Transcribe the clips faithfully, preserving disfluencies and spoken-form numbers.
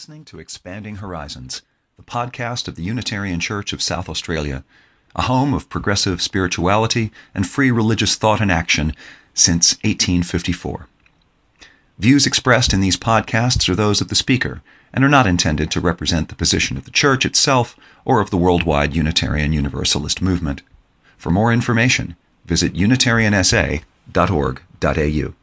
listening to Expanding Horizons, the podcast of the Unitarian Church of South Australia, a home of progressive spirituality and free religious thought and action since eighteen fifty-four. Views expressed in these podcasts are those of the speaker and are not intended to represent the position of the Church itself or of the worldwide Unitarian Universalist movement. For more information, visit unitarian s a dot org dot a u.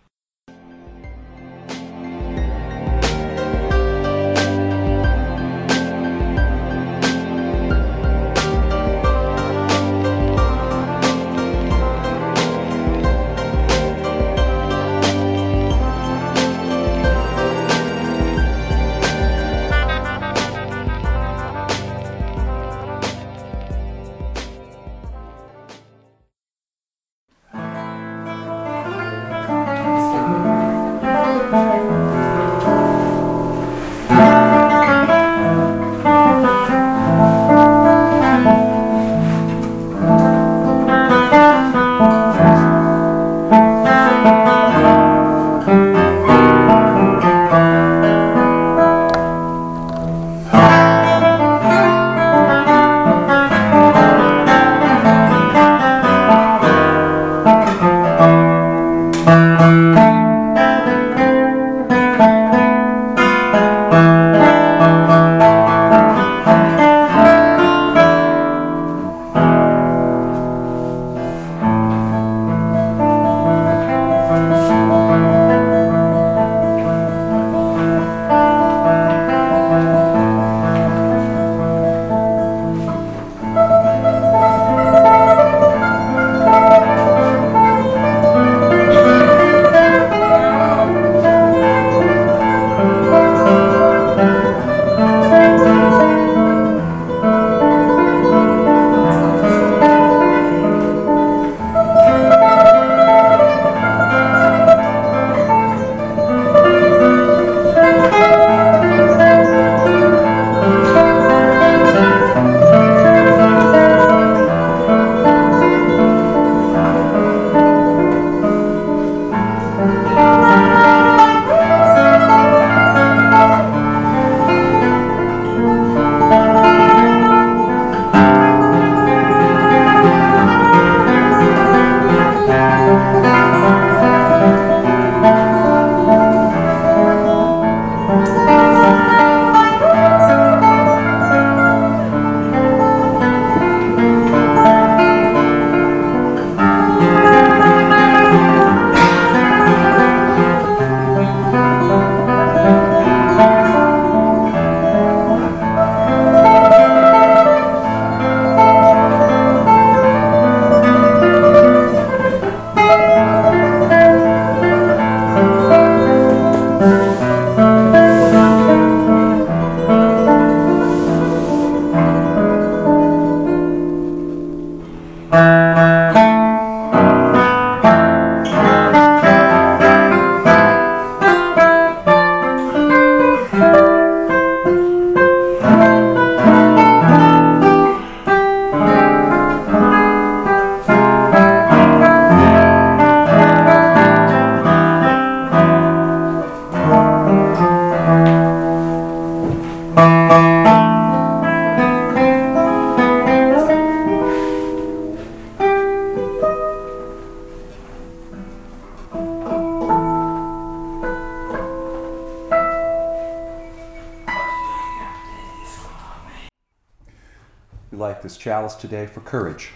Chalice today for courage.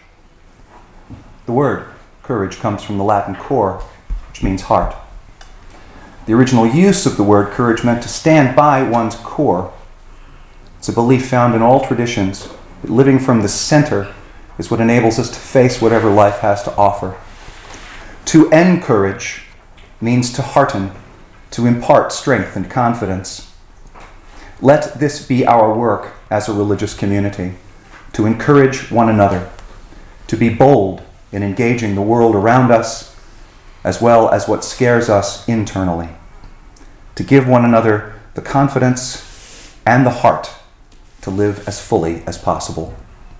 The word courage comes from the Latin cor, which means heart. The original use of the word courage meant to stand by one's core. It's a belief found in all traditions that living from the center is what enables us to face whatever life has to offer. To encourage means to hearten, to impart strength and confidence. Let this be our work as a religious community, to encourage one another, to be bold in engaging the world around us, as well as what scares us internally, to give one another the confidence and the heart to live as fully as possible.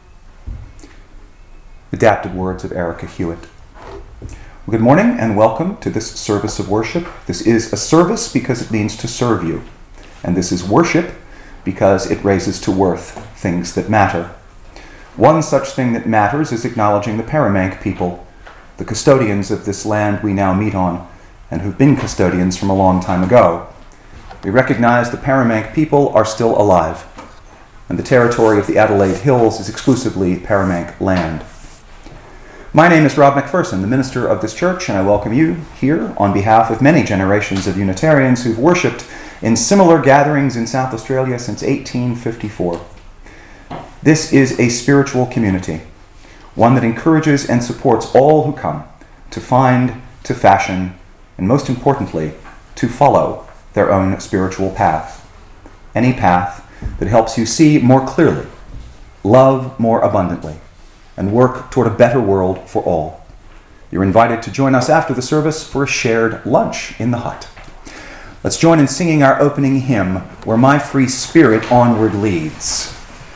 Adapted words of Erica Hewitt. Well, good morning and welcome to this service of worship. This is a service because it means to serve you. And this is worship because it raises to worth things that matter. One such thing that matters is acknowledging the Paramank people, the custodians of this land we now meet on, and who've been custodians from a long time ago. We recognize the Paramank people are still alive, and the territory of the Adelaide Hills is exclusively Paramank land. My name is Rob McPherson, the minister of this church, and I welcome you here on behalf of many generations of Unitarians who've worshipped in similar gatherings in South Australia since eighteen fifty-four. This is a spiritual community, one that encourages and supports all who come to find, to fashion, and most importantly, to follow their own spiritual path. Any path that helps you see more clearly, love more abundantly, and work toward a better world for all. You're invited to join us after the service for a shared lunch in the hut. Let's join in singing our opening hymn, Where My Free Spirit Onward Leads.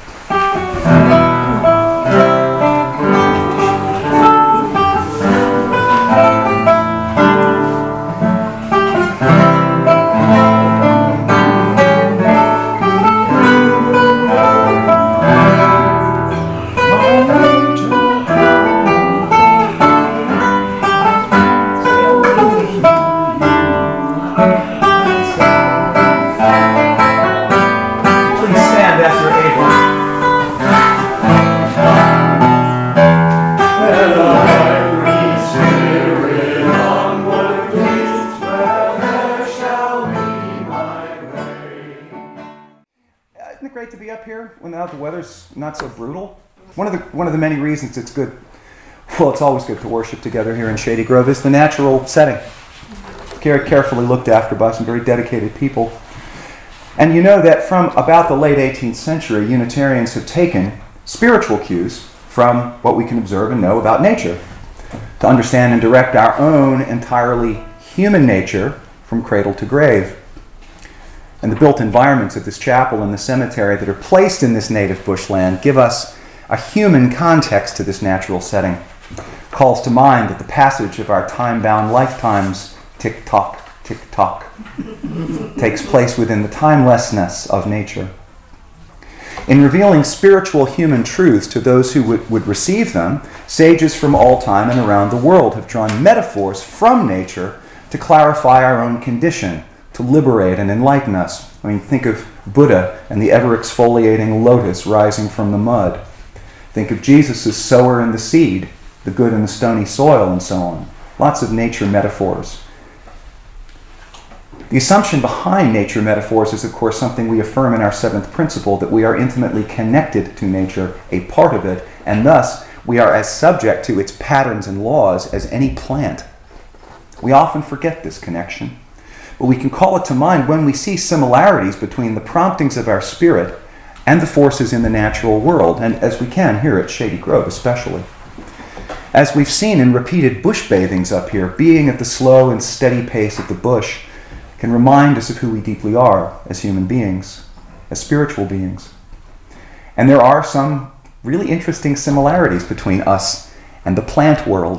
The weather's not so brutal. One of the one of the many reasons it's good, well, it's always good to worship together here in Shady Grove is the natural setting. Very carefully looked after by some very dedicated people. And you know that from about the late eighteenth century, Unitarians have taken spiritual cues from what we can observe and know about nature to understand and direct our own entirely human nature from cradle to grave. And the built environments of this chapel and the cemetery that are placed in this native bushland give us a human context to this natural setting. Calls to mind that the passage of our time-bound lifetimes, tick-tock, tick-tock, takes place within the timelessness of nature. In revealing spiritual human truths to those who would, would receive them, sages from all time and around the world have drawn metaphors from nature to clarify our own condition, to liberate and enlighten us. I mean, think of Buddha and the ever-exfoliating lotus rising from the mud. Think of Jesus as sower and the seed, the good and the stony soil, and so on. Lots of nature metaphors. The assumption behind nature metaphors is, of course, something we affirm in our seventh principle, that we are intimately connected to nature, a part of it, and thus we are as subject to its patterns and laws as any plant. We often forget this connection. But we can call it to mind when we see similarities between the promptings of our spirit and the forces in the natural world, and as we can here at Shady Grove especially. As we've seen in repeated bush bathings up here, being at the slow and steady pace of the bush can remind us of who we deeply are as human beings, as spiritual beings. And there are some really interesting similarities between us and the plant world,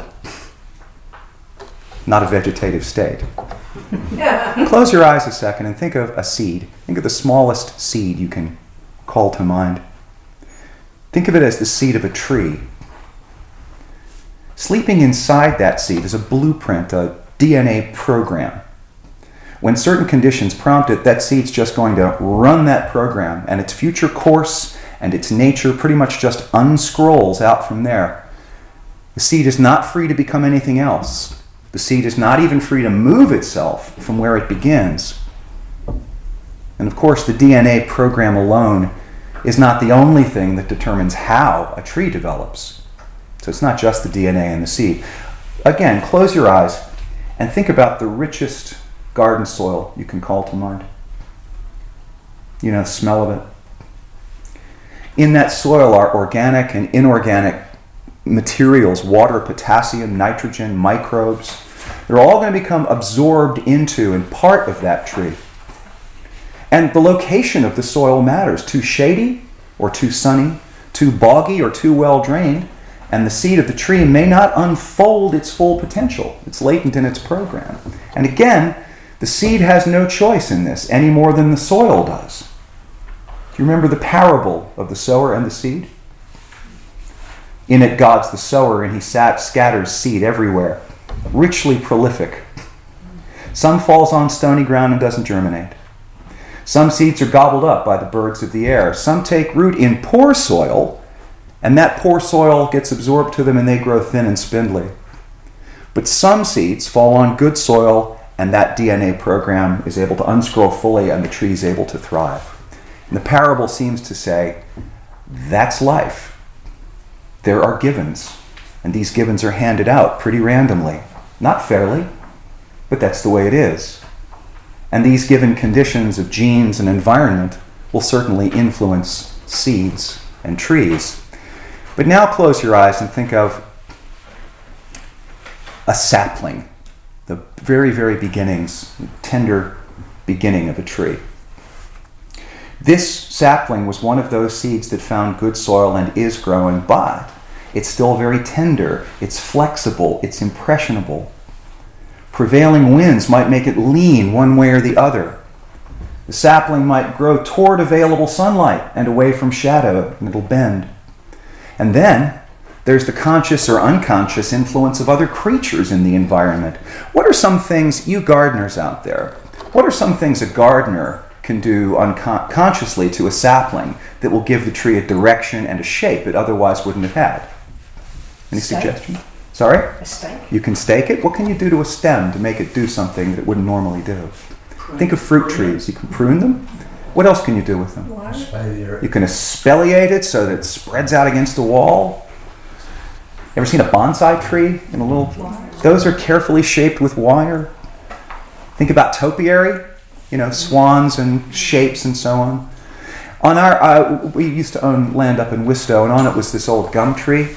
not a vegetative state. Close your eyes a second and think of a seed. Think of the smallest seed you can call to mind. Think of it as the seed of a tree. Sleeping inside that seed is a blueprint, a D N A program. When certain conditions prompt it, that seed's just going to run that program, and its future course and its nature pretty much just unscrolls out from there. The seed is not free to become anything else. The seed is not even free to move itself from where it begins. And of course, the D N A program alone is not the only thing that determines how a tree develops. So it's not just the D N A in the seed. Again, close your eyes and think about the richest garden soil you can call to mind. You know, the smell of it. In that soil are organic and inorganic materials, water, potassium, nitrogen, microbes. They're all going to become absorbed into and part of that tree. And the location of the soil matters. Too shady or too sunny, too boggy or too well drained, and the seed of the tree may not unfold its full potential. It's latent in its program. And again, the seed has no choice in this any more than the soil does. Do you remember the parable of the sower and the seed? In it, God's the sower, and he sat, scatters seed everywhere, richly prolific. Some falls on stony ground and doesn't germinate. Some seeds are gobbled up by the birds of the air. Some take root in poor soil, and that poor soil gets absorbed to them and they grow thin and spindly. But some seeds fall on good soil, and that D N A program is able to unscroll fully and the tree is able to thrive. And the parable seems to say, that's life. There are givens, and these givens are handed out pretty randomly. Not fairly, but that's the way it is. And these given conditions of genes and environment will certainly influence seeds and trees. But now close your eyes and think of a sapling, the very, very beginnings, tender beginning of a tree. This sapling was one of those seeds that found good soil and is growing, but it's still very tender, it's flexible, it's impressionable. Prevailing winds might make it lean one way or the other. The sapling might grow toward available sunlight and away from shadow, and it'll bend. And then there's the conscious or unconscious influence of other creatures in the environment. What are some things, you gardeners out there, what are some things a gardener can do unconsciously to a sapling that will give the tree a direction and a shape it otherwise wouldn't have had? Any Stake. suggestions? Sorry? A stake. You can stake it? What can you do to a stem to make it do something that it wouldn't normally do? Think of fruit trees. You can prune them. What else can you do with them? Wire. You can espaliate it so that it spreads out against the wall. Ever seen a bonsai tree in a little? Wire. Those are carefully shaped with wire. Think about topiary, you know, swans and shapes and so on. On our, uh, we used to own land up in Wistow, and on it was this old gum tree.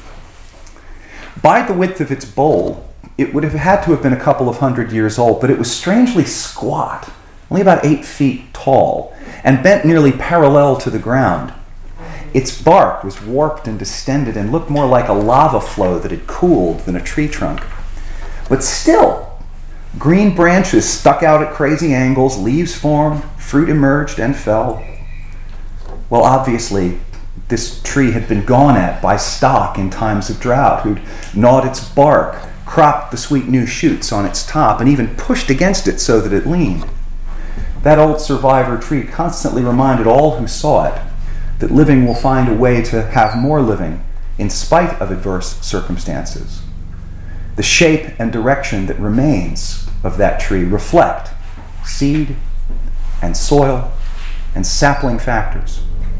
By the width of its bole, it would have had to have been a couple of hundred years old, but it was strangely squat, only about eight feet tall, and bent nearly parallel to the ground. Its bark was warped and distended and looked more like a lava flow that had cooled than a tree trunk. But still, green branches stuck out at crazy angles, leaves formed, fruit emerged and fell. Well, obviously, this tree had been gone at by stock in times of drought, who'd gnawed its bark, cropped the sweet new shoots on its top, and even pushed against it so that it leaned. That old survivor tree constantly reminded all who saw it that living will find a way to have more living in spite of adverse circumstances. The shape and direction that remains of that tree reflect seed and soil and sapling factors.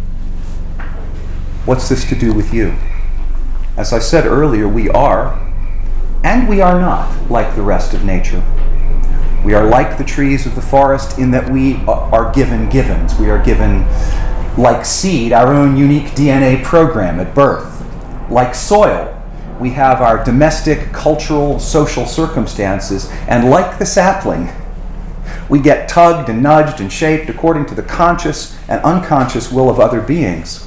What's this to do with you? As I said earlier, we are, and we are not, like the rest of nature. We are like the trees of the forest in that we are given givens. We are given, like seed, our own unique D N A program at birth. Like soil, we have our domestic, cultural, social circumstances, and like the sapling, we get tugged and nudged and shaped according to the conscious and unconscious will of other beings.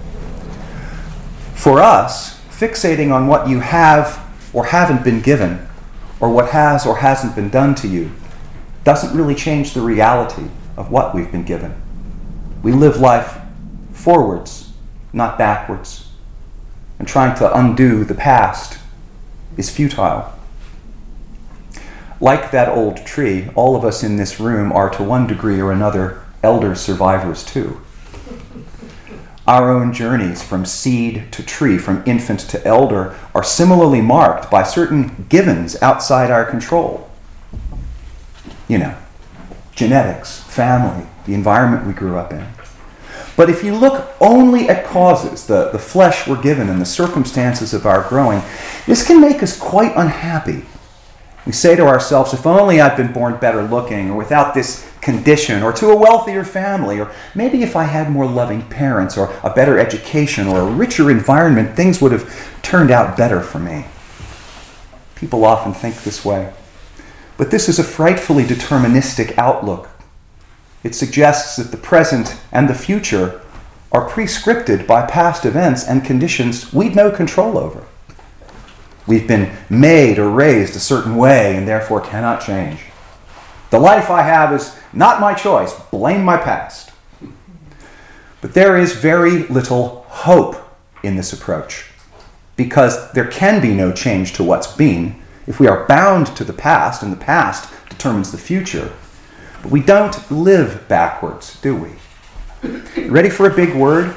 For us, fixating on what you have or haven't been given, or what has or hasn't been done to you, doesn't really change the reality of what we've been given. We live life forwards, not backwards. And trying to undo the past is futile. Like that old tree, all of us in this room are to one degree or another elder survivors too. Our own journeys from seed to tree, from infant to elder, are similarly marked by certain givens outside our control. You know, genetics, family, the environment we grew up in. But if you look only at causes, the, the flesh we're given and the circumstances of our growing, this can make us quite unhappy. We say to ourselves, if only I'd been born better looking, or without this condition, or to a wealthier family, or maybe if I had more loving parents, or a better education, or a richer environment, things would have turned out better for me. People often think this way. But this is a frightfully deterministic outlook. It suggests that the present and the future are prescripted by past events and conditions we've no control over. We've been made or raised a certain way and therefore cannot change. The life I have is not my choice. Blame my past. But there is very little hope in this approach, because there can be no change to what's been if we are bound to the past, and the past determines the future. But we don't live backwards, do we? Ready for a big word?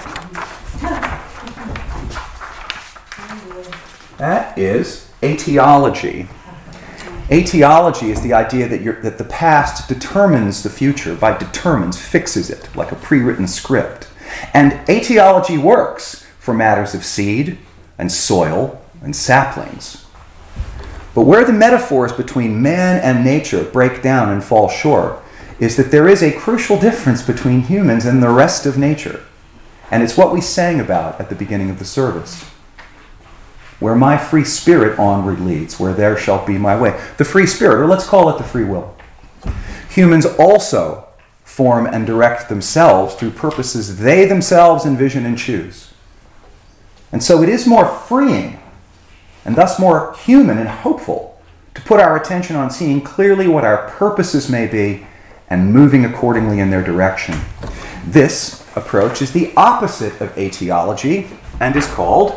That is etiology. Etiology is the idea that, you're, that the past determines the future, by determines, fixes it, like a pre-written script. And etiology works for matters of seed and soil and saplings. But where the metaphors between man and nature break down and fall short is that there is a crucial difference between humans and the rest of nature. And it's what we sang about at the beginning of the service. Where my free spirit onward leads, where there shall be my way. The free spirit, or let's call it the free will. Humans also form and direct themselves through purposes they themselves envision and choose. And so it is more freeing, and thus more human and hopeful, to put our attention on seeing clearly what our purposes may be and moving accordingly in their direction. This approach is the opposite of etiology and is called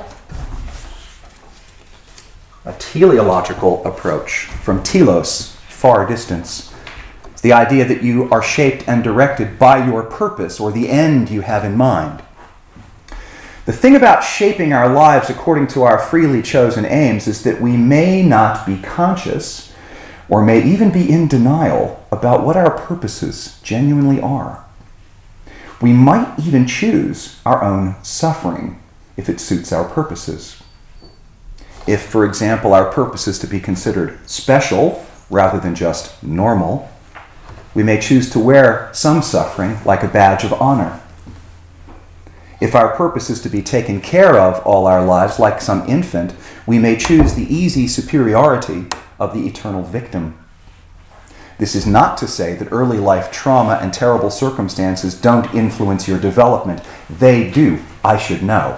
a teleological approach, from telos, far distance. It's the idea that you are shaped and directed by your purpose or the end you have in mind. The thing about shaping our lives according to our freely chosen aims is that we may not be conscious or may even be in denial about what our purposes genuinely are. We might even choose our own suffering if it suits our purposes. If, for example, our purpose is to be considered special rather than just normal, we may choose to wear some suffering like a badge of honor. If our purpose is to be taken care of all our lives like some infant, we may choose the easy superiority of the eternal victim. This is not to say that early life trauma and terrible circumstances don't influence your development. They do, I should know.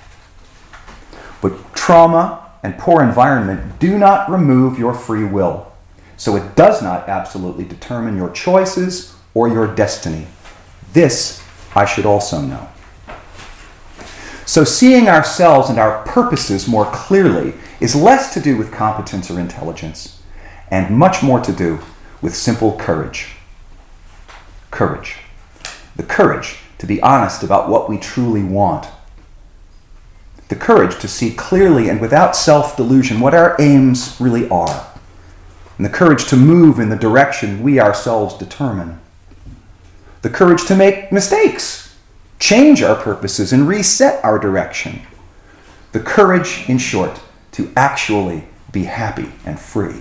But trauma and poor environment do not remove your free will, so it does not absolutely determine your choices or your destiny. This I should also know. So seeing ourselves and our purposes more clearly is less to do with competence or intelligence, and much more to do with simple courage. Courage. The courage to be honest about what we truly want. The courage to see clearly and without self-delusion what our aims really are. And the courage to move in the direction we ourselves determine. The courage to make mistakes, change our purposes, and reset our direction. The courage, in short, to actually be happy and free.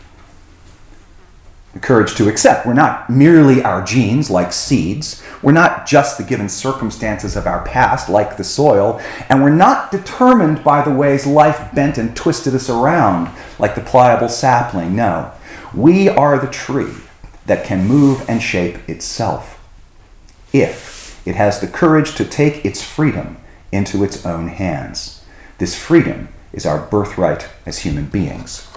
The courage to accept we're not merely our genes, like seeds. We're not just the given circumstances of our past, like the soil. And we're not determined by the ways life bent and twisted us around, like the pliable sapling. No, we are the tree that can move and shape itself, if it has the courage to take its freedom into its own hands. This freedom is our birthright as human beings.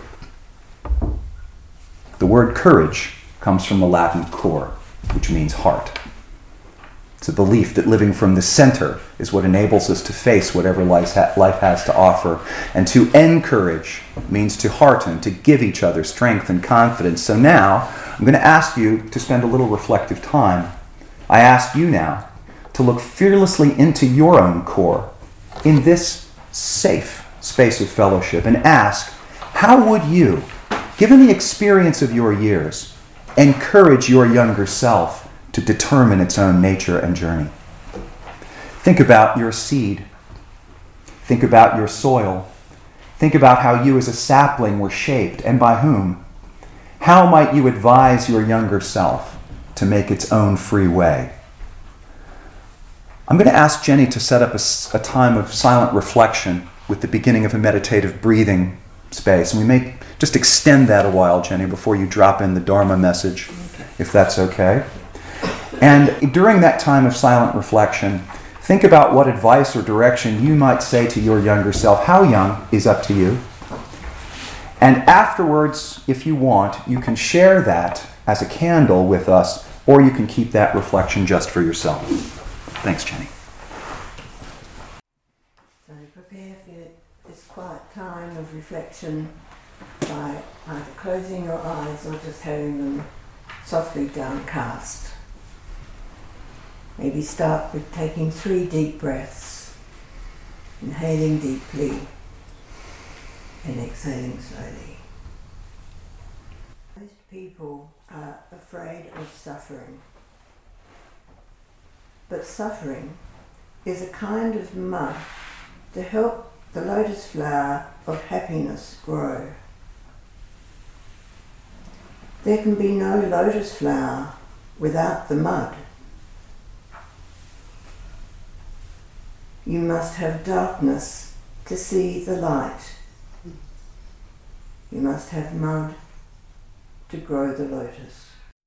The word courage comes from the Latin cor, which means heart. It's a belief that living from the center is what enables us to face whatever life has to offer. And to encourage means to hearten, to give each other strength and confidence. So now, I'm going to ask you to spend a little reflective time. I ask you now to look fearlessly into your own core in this safe space of fellowship and ask, how would you, given the experience of your years, encourage your younger self to determine its own nature and journey? Think about your seed. Think about your soil. Think about how you as a sapling were shaped and by whom. How might you advise your younger self to make its own free way? I'm going to ask Jenny to set up a, a time of silent reflection with the beginning of a meditative breathing space. And we may just extend that a while, Jenny, before you drop in the Dharma message, if that's okay. And during that time of silent reflection, think about what advice or direction you might say to your younger self. How young is up to you. And afterwards, if you want, you can share that as a candle with us, or you can keep that reflection just for yourself. Thanks, Jenny. So prepare for this quiet time of reflection by either closing your eyes or just having them softly downcast. Maybe start with taking three deep breaths, inhaling deeply and exhaling slowly. Most people are afraid of suffering, but suffering is a kind of mud to help the lotus flower of happiness grow. There can be no lotus flower without the mud. You must have darkness to see the light. You must have mud to grow the lotus.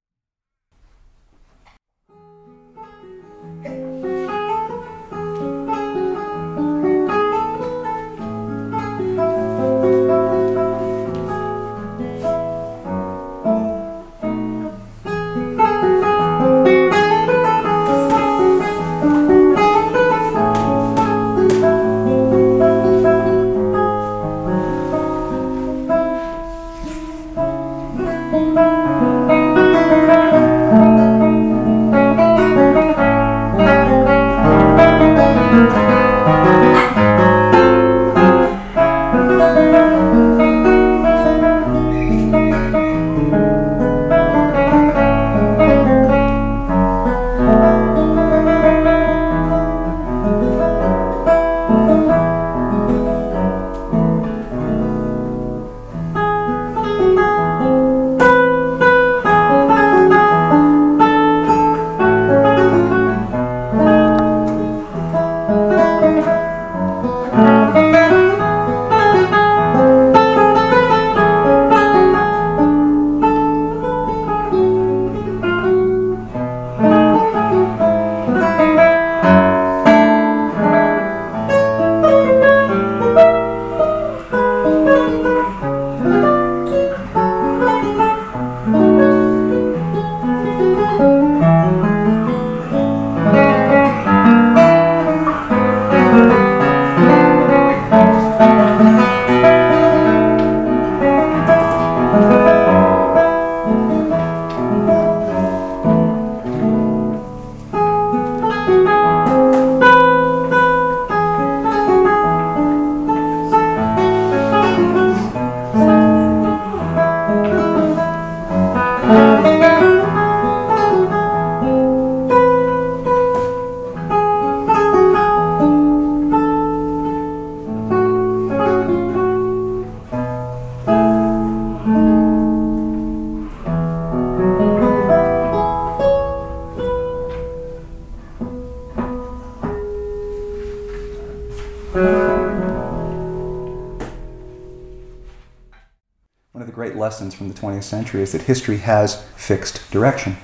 One of the great lessons from the twentieth century is that history has fixed direction.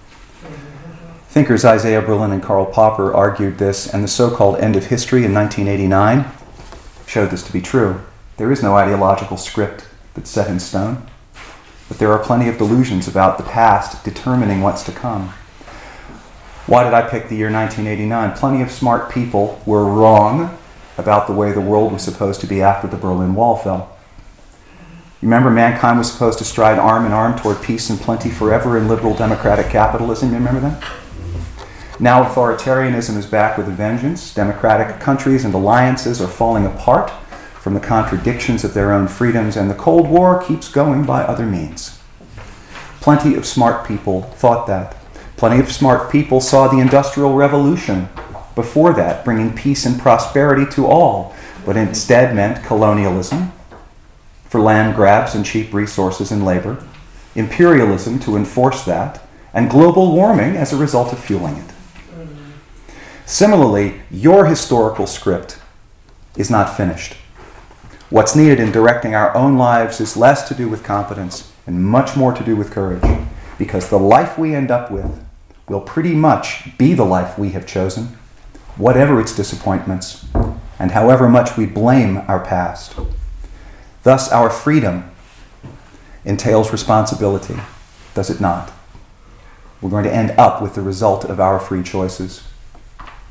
Thinkers Isaiah Berlin and Karl Popper argued this, and the so-called end of history in nineteen eighty-nine showed this to be true. There is no ideological script that's set in stone, but there are plenty of delusions about the past determining what's to come. Why did I pick the year nineteen eighty-nine? Plenty of smart people were wrong about the way the world was supposed to be after the Berlin Wall fell. Remember, mankind was supposed to stride arm in arm toward peace and plenty forever in liberal democratic capitalism. You remember that? Now authoritarianism is back with a vengeance. Democratic countries and alliances are falling apart from the contradictions of their own freedoms, and the Cold War keeps going by other means. Plenty of smart people thought that. Plenty of smart people saw the Industrial Revolution before that, bringing peace and prosperity to all, but instead meant colonialism for land grabs and cheap resources and labor, imperialism to enforce that, and global warming as a result of fueling it. Similarly, your historical script is not finished. What's needed in directing our own lives is less to do with competence and much more to do with courage, because the life we end up with will pretty much be the life we have chosen, whatever its disappointments, and however much we blame our past. Thus, our freedom entails responsibility, does it not? We're going to end up with the result of our free choices.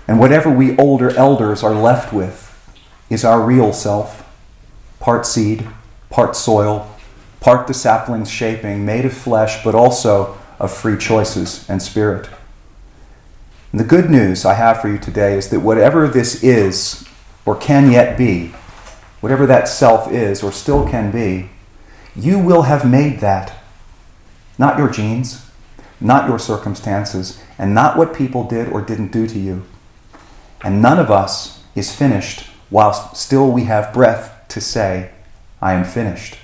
And whatever we older elders are left with is our real self, part seed, part soil, part the sapling's shaping, made of flesh, but also of free choices and spirit. And the good news I have for you today is that whatever this is, or can yet be, whatever that self is, or still can be, you will have made that. Not your genes, not your circumstances, and not what people did or didn't do to you. And none of us is finished whilst still we have breath to say, I am finished.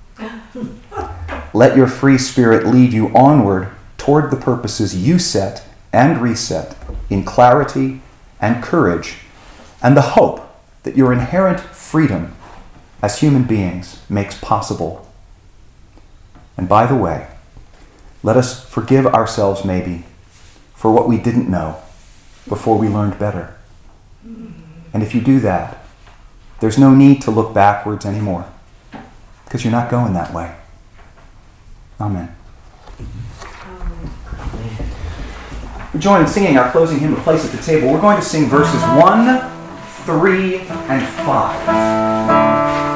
Let your free spirit lead you onward toward the purposes you set and reset in clarity and courage, and the hope that your inherent freedom as human beings makes possible. And by the way, let us forgive ourselves maybe for what we didn't know before we learned better. And if you do that, there's no need to look backwards anymore, because you're not going that way. Amen. We're joining in singing our closing hymn, A Place at the Table. We're going to sing verses one, three, and five.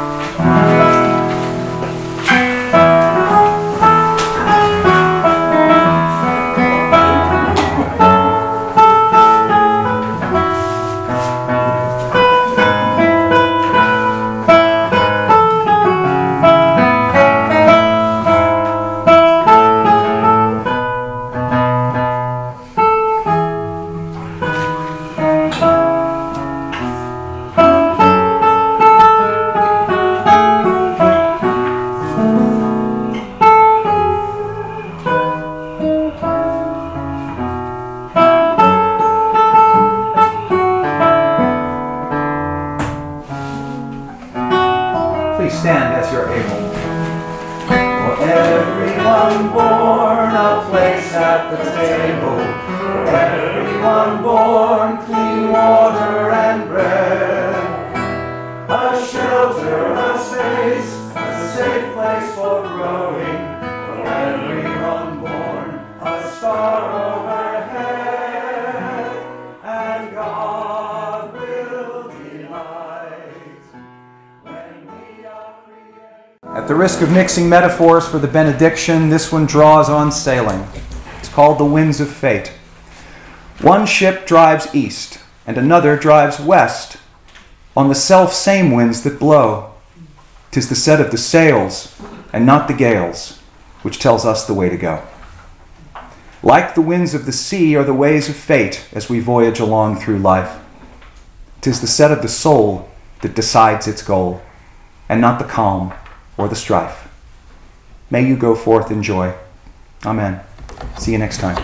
Stand as you're able. For everyone born a place at the table, for everyone born clean water and bread, a shelter, a space, a safe place for growing, for everyone born a star overhead, and God will delight. At the risk of mixing metaphors for the benediction, this one draws on sailing. It's called the Winds of Fate. One ship drives east, and another drives west, on the self-same winds that blow. 'Tis the set of the sails, and not the gales, which tells us the way to go. Like the winds of the sea are the ways of fate as we voyage along through life. 'Tis the set of the soul that decides its goal, and not the calm or the strife. May you go forth in joy. Amen. See you next time.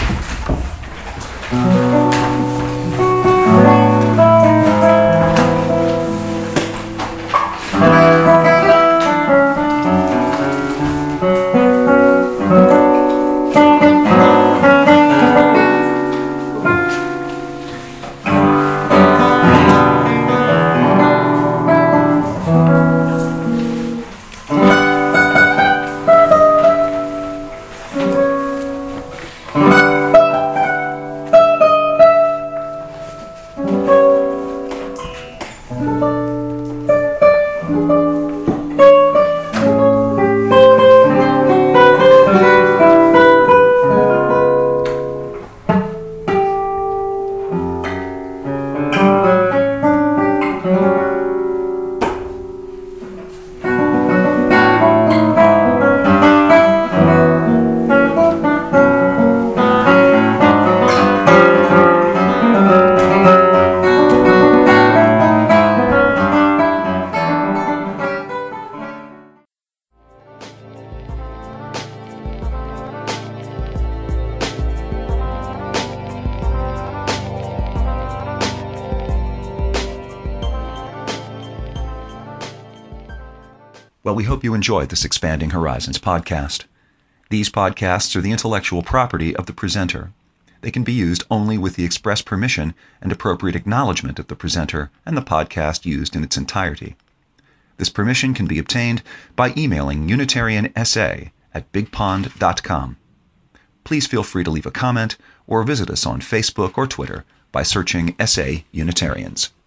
Well, we hope you enjoyed this Expanding Horizons podcast. These podcasts are the intellectual property of the presenter. They can be used only with the express permission and appropriate acknowledgement of the presenter and the podcast used in its entirety. This permission can be obtained by emailing unitariansa at bigpond dot com. Please feel free to leave a comment or visit us on Facebook or Twitter by searching S A Unitarians.